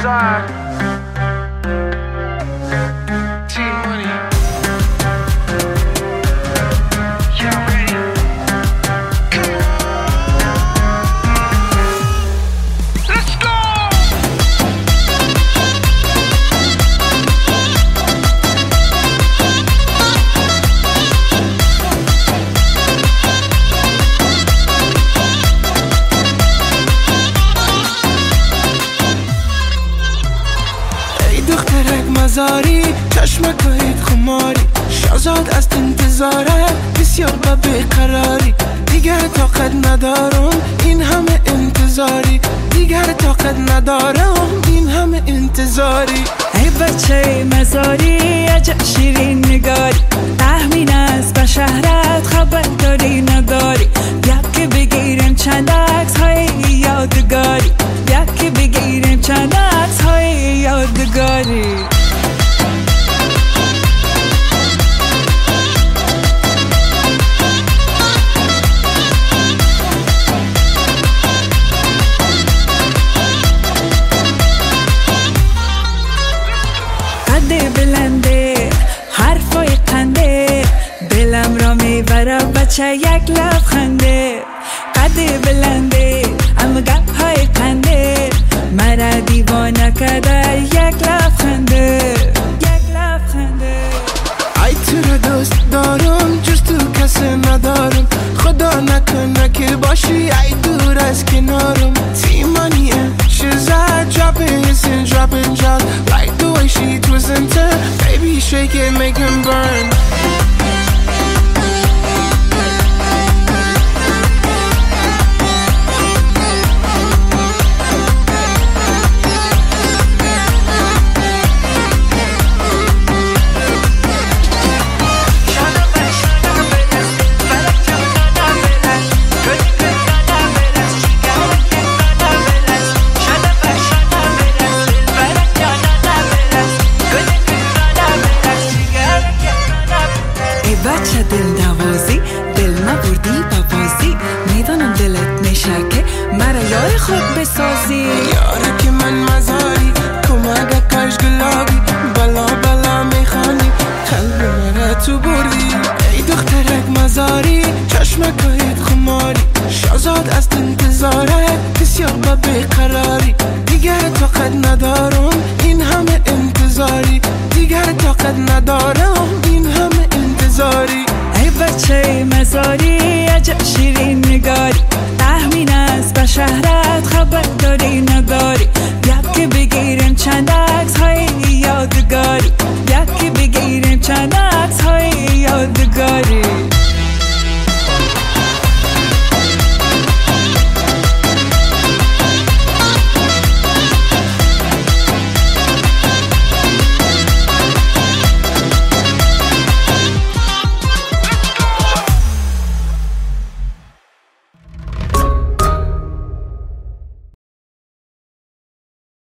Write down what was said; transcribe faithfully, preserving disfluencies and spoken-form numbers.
side. T-Money. Y'all ready? Come on. Let's go! مزاری چشمکایت خماری شازاد از انتظاره بسیار با بیقراری دیگر طاقت ندارم این همه انتظاری دیگر طاقت ندارم این همه انتظاری ای بچه مزاری عجب شیرین نگاری تحمین است به شهرت خبر داری نداری یکی بگیرم چند عکس های یادگاری یکی بگیرم چند عکس های یادگاری بلنده حرفای قنده دلم را میبره بچه یک لبخنده قد بلنده اما گپ های قنده مرا دیوانه کرده یک لبخنده یک لبخنده ای تو را دوست دارم جز تو کسی ندارم خدا نکنه که باشی ای دور از کنارم T-Money and she's out dropping hits and dropping drops like the way she twists and turn baby shake it make him burn بچه دل نوازی دل نبردی ببازی میدانم دلت میشه که مرا یار خود بسازی یاره که من مزاری کمگه کش گلابی بلا بلا میخوانی قلب مرا تو بردی ای دخترک مزاری چشمکایت خماری شازاد از انتظاره بسیار با بیقراری دیگر طاقت ندارم این همه انتظاری دیگر طاقت ندارم این همه انتظاری ای بچه مزاری عجب شیرین نگاری تحمین است به شهرت خبر داری نداری